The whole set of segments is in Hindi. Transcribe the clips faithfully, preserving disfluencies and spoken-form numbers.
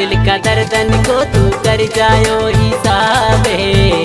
दिल का दर्दन को तू कर जायो हिसाबे,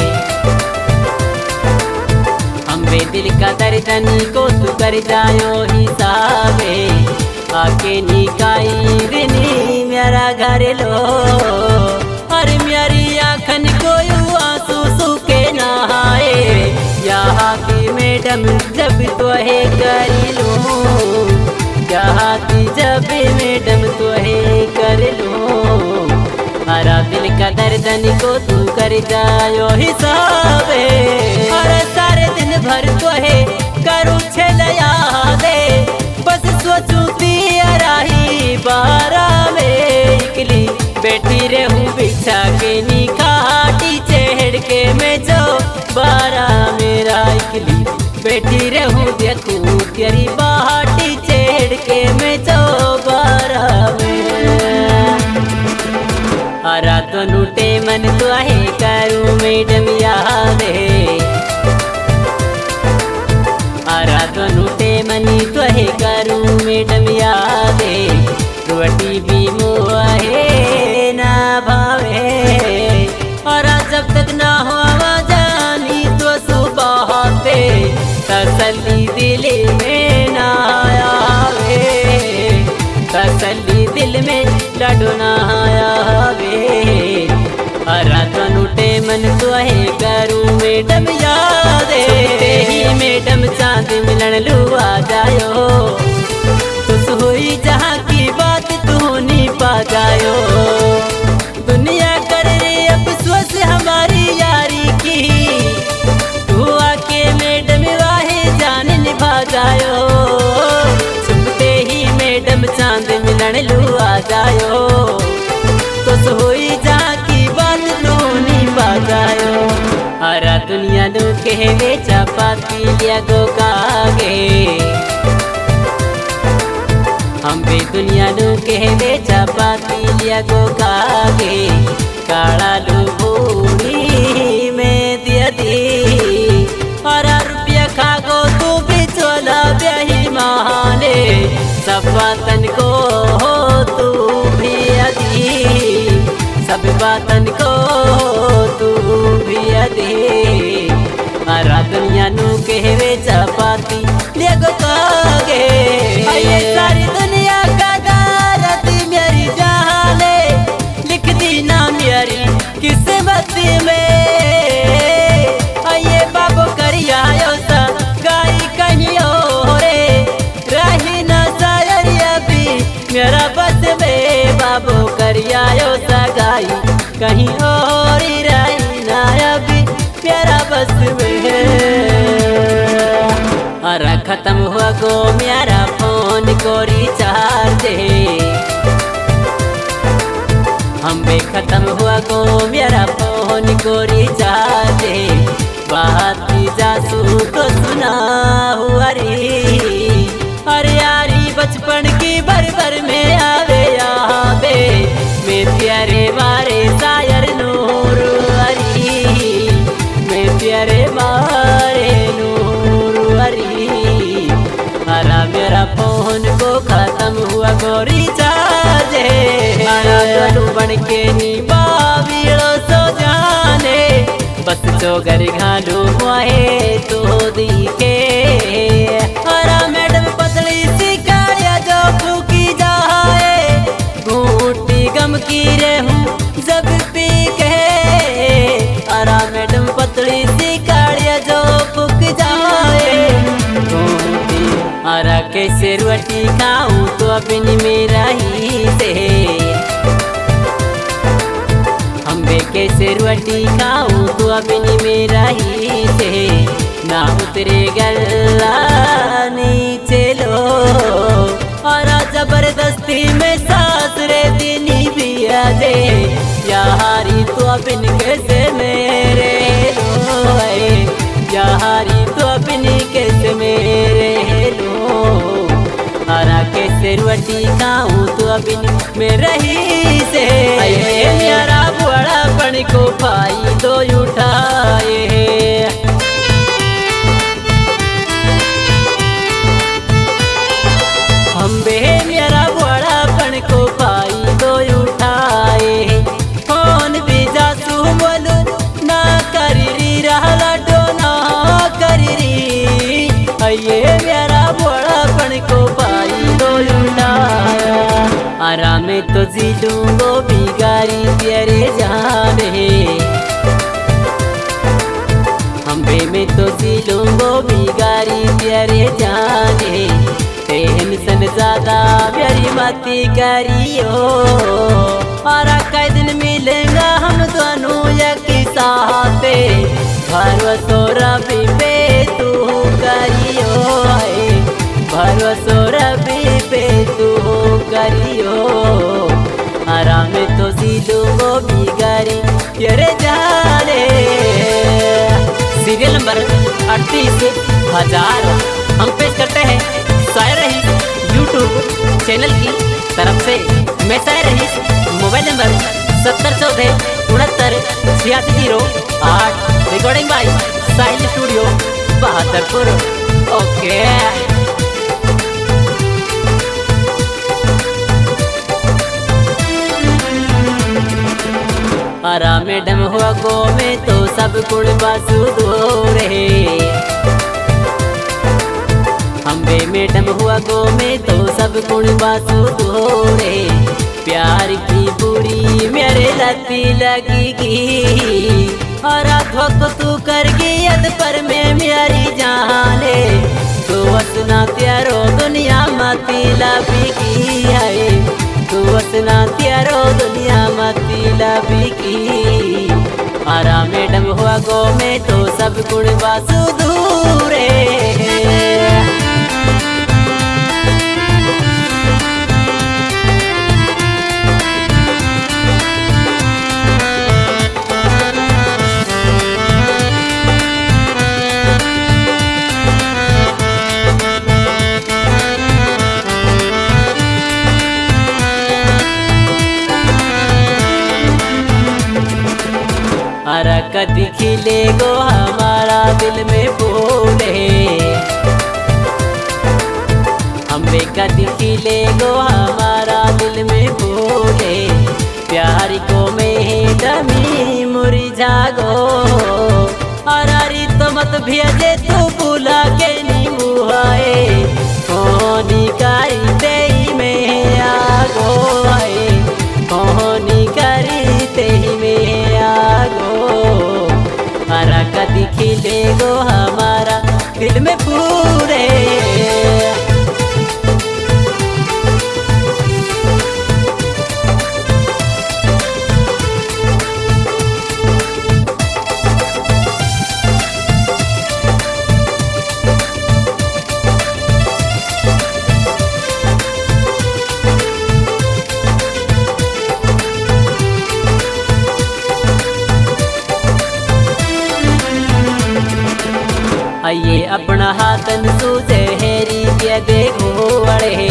अम्बे दिल का दर्दन को तू कर जायो हिसाबे। आके निकाई दिनी मेरा घर लो और मेरी आँखन को आंसू सूखे नहाए। यहाँ की मैडम जब तो है कर लो, यहाँ की जब मैडम तो है कर लो। हरा दिल का दर्दन को तू कर जायो हिसाबे, और सारे दिन भर तो है करूँ छल यादे। बस सोचूं राही बारा में इकली बैठी रहूं बिछा के नी खाटी चढ़ के मैं जो बारा मेरा इकली बैठी रहूं देखूं तेरी बाटी चढ़ के मैं जो बारा में। हरा तो नूटे मन तो है करूं मैडम यादे, हरा तो नूटे मनी तो है करूं मैडम यादे। रोटी भी मुहे ना भावे और जब तक ना हो जानी तो सुबह पे तसल्ली दिल में ना आवे, तसल्ली दिल में लडो ना आवे। हरा तो नूटे मन तो है करूं मैडम यादे, ही मैडम चांद मिलन लुआ जायो। तुस हुई जहाँ की बात तू नहीं पा जायो। दुनिया कर रे अफसोस हमारी यारी की, तू आके मैडम वाहे जान निभा जायो। छुपते ही मैडम चांद मिलन लुआ जायो। तुस हुई जहाँ की बात तू नहीं पा जायो। हरा दुनिया नु कहवे चपाती लिया गो कागे, हम भी दुनिया नु कहवे चपाती लिया गो कागे। काला लुबूरी में दिया दी और रुपया खागो तू भी चोला ब्याही माने। सब बातन को हो तू भी अदी, सब बातन को तू भी अदी। हरा दुनिया नु कहवे चपाती ले गो कागे, ये सारी दुनिया का गारती मेरी जाने लिख दी ना मेरी किस्मत में। ये बाबो करिया सा गाई कहीं और रही ना शायर अभी मेरा बस में। बाबो करिया सा गाई कहीं और रही ना अभी मेरा बस में। हरा खत्म हुआ गो मेरा फोन को रिचार्ज, हम भी खत्म हुआ गो मेरा फोन को रिचार्ज। बात की जासू को सुना हुआ रे, अरे यारी बचपन की भर भर में आवे यादे। मैं प्यारे मारे शायर नूर अरी, मैं प्यारे मारे नूर अरी। हरा मेरा फोन को खत्म हुआ गो रिचार्ज, हरा गलू बन के निभावीड़ो सो जाने। बस जो घर घालू मुहे तो दिखे। हरा मैडम पतली सी कालिया जो फूकी जाए, घूटी गम की रहूं जब पी के। हरा मैडम पतली सी कालिया जो फूक जाए, घूटी। हरा कैसे रोटी खाऊं तो अपनी मेरा ही से, हम बे कैसे रोटी खाऊं तो अपनी मेरा ही से। ना उतरे गल्ला नीचे लो और जबरदस्ती में सास रे दिनी भी आ दे। यारी तो अपनी कैसे मेरे लो, यारी तो अपनी कैसे मेरे लो। हरा कैसे रोटी खाऊं तो अपनी में रही से। मेरा बड़ा पन को पाई दो उठाए, हम बे मेरा बड़ा पन को पाई दो उठाए। आराम में तो जी लूंगो बिगारी तेरे जाने, अम्बे में तो जी लूंगो बिगारी तेरे जाने। टेंशन ज्यादा प्यारी मती करियो, और कई दिन मिलेगा हम दोनों एक साथ, भरोसा रबी पे तू करियो, भरोसा रबी पे तू करियो। आराम में तो जी लूंगो बिगारी तेरे जाने। सीरियल नंबर अड़तीस हजार हम पेश करते हैं शायर रहीस यूट्यूब चैनल की तरफ से। मैं शायर रहीस, मोबाइल नंबर सत्तर चौदह उनहत्तर छियासी जीरो आठ, recording by Sahil studio Bahadurpur. Okay Ara madam हुआ गो में तो सब गुण बासु दो रहे, अम्बे मैडम हुआ गो में तो सब गुण बासु दो रहे। प्यार की बुरी मेरे लती लगेगी, और धोख तू करगी यद पर में मेरी जाने। तू हसना त्यारो दुनिया मती लबी है, तू हसना त्यारो दुनिया मती लबी की। आरा मैडम हुआ गो में तो सब गुण बासु दूरे। अरे कदी खिले गो हमारा दिल में बोले, अम्बे कदी खिले गो हमारा दिल में बोले। प्यार को में दमी मुरझा गो, अरारी तो मत भेजे तू बुला के नी मुहाए। कौनी करी तेई में आगो है, कौनी करी तेई में आगो। हरा कदी खिले गो हमारा दिल में पूरे। आइए अपना हाथन सूझे हेरी के देखो अड़े,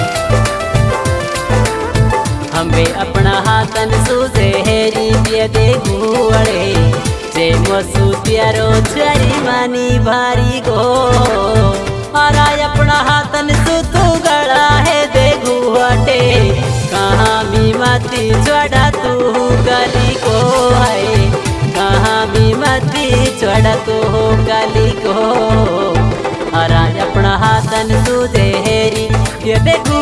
हमें अपना हाथन सूझे हेरी के देखो अड़े। जे मसू प्यारो चरी मानी भारी गो, और अपना हाथन सु तू गड़ा है देखो अटे। कहाँ भी मती चढ़ा तू गली को है, कहाँ भी मती चढ़ा तू गली को। हरा अपना हाथन तुझे हेरी ये देखू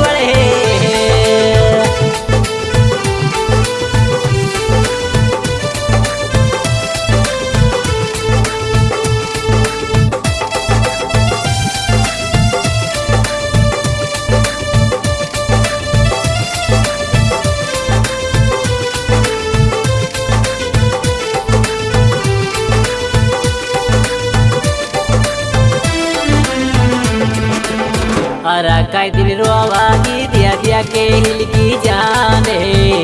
हरा कई दिन रोवागी दिया दिया के हिल की जाने।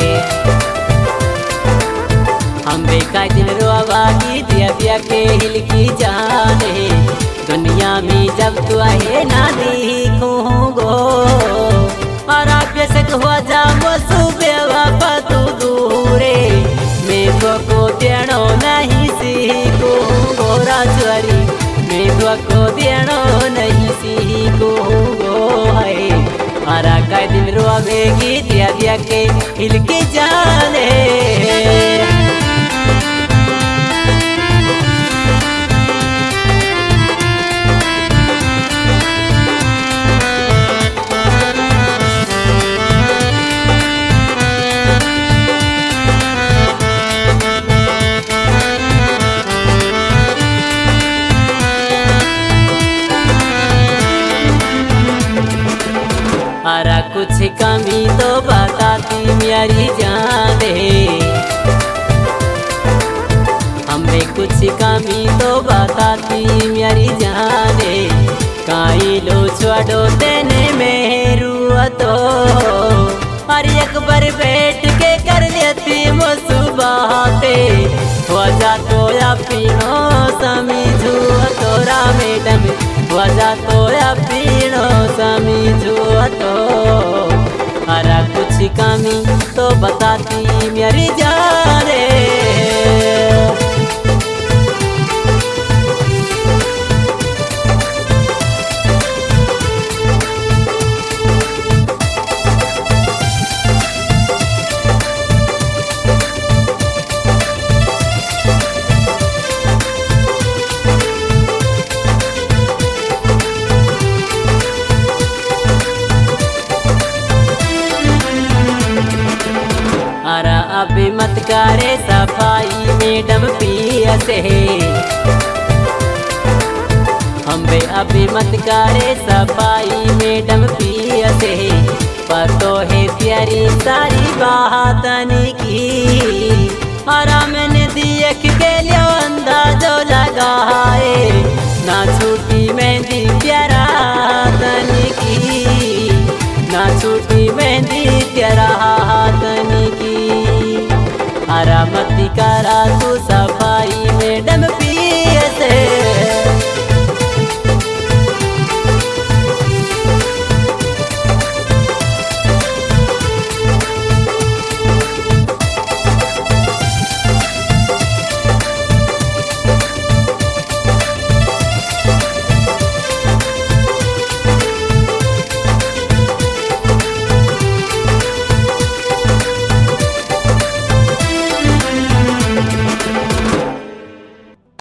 हम भी कई दिन रोवागी दिया दिया के हिल की जाने। दुनिया में जब तू आए ना देखूंगो, और बेशक हुआ जामो सुबह वापा तू दूरे। मैं को देनो नहीं सीखूंगो राजवारी, मैं को देनो नहीं सीखूंगो है। हरा का दिन रोवेगी दिया दिया के हिल के जाने। कुछ कमी तो बताती मेरी जान रे, हमें कुछ कमी तो बताती मेरी जान रे। काई लो छोड़ो तेने मेरू तो और एक बार बैठ के कर लेती मुसुबाते, वजह तो या पीनो समझू तोरा मैडम, वजह तो या पीनो समझू तो। अरे कुछ कमी तो बताती मेरी जान रे। अरे अभी मत करे सफाई मैडम पिया से, हमें अभी मत करे सफाई मैडम पिया से। पतो है तेरी सारी बात की, और मैंने देख के लियो अंदाजो लगाए, ना छूटी मेहंदी प्यारा तन की, ना छूटी मेहंदी तेरा हाथन की। अरे मत करा तू सब